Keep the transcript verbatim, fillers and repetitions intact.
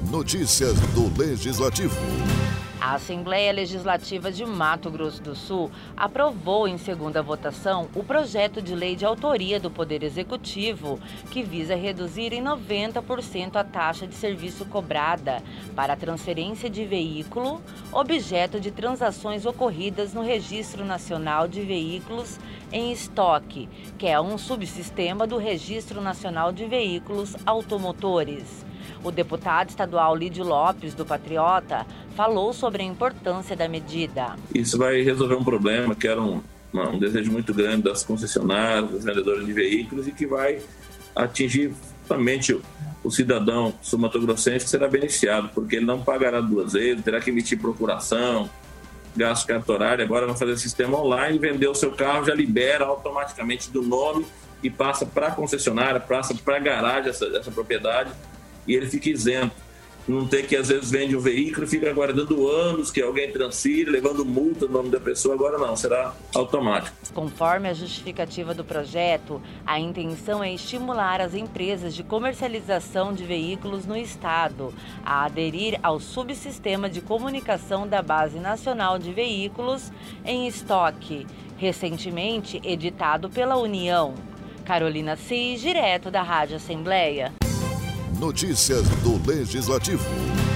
Notícias do Legislativo. A Assembleia Legislativa de Mato Grosso do Sul aprovou em segunda votação o projeto de lei de autoria do Poder Executivo, que visa reduzir em noventa por cento a taxa de serviço cobrada para a transferência de veículo, objeto de transações ocorridas no Registro Nacional de Veículos em Estoque, que é um subsistema do Registro Nacional de Veículos Automotores. O deputado estadual Lídio Lopes, do Patriota, falou sobre a importância da medida. Isso vai resolver um problema que era um, um desejo muito grande das concessionárias, dos vendedores de veículos, e que vai atingir somente o, o cidadão sul-mato-grossense, que será beneficiado, porque ele não pagará duas vezes, terá que emitir procuração, gasto cartorário. Agora vai fazer sistema online, vender o seu carro, já libera automaticamente do nome e passa para a concessionária, passa para a garagem essa, essa propriedade, e ele fica isento. Não tem que, às vezes, vende um veículo e fica aguardando anos que alguém transfira, levando multa no nome da pessoa. Agora não, será automático. Conforme a justificativa do projeto, a intenção é estimular as empresas de comercialização de veículos no estado a aderir ao subsistema de comunicação da Base Nacional de Veículos em Estoque, recentemente editado pela União. Carolina Cis, direto da Rádio Assembleia. Notícias do Legislativo.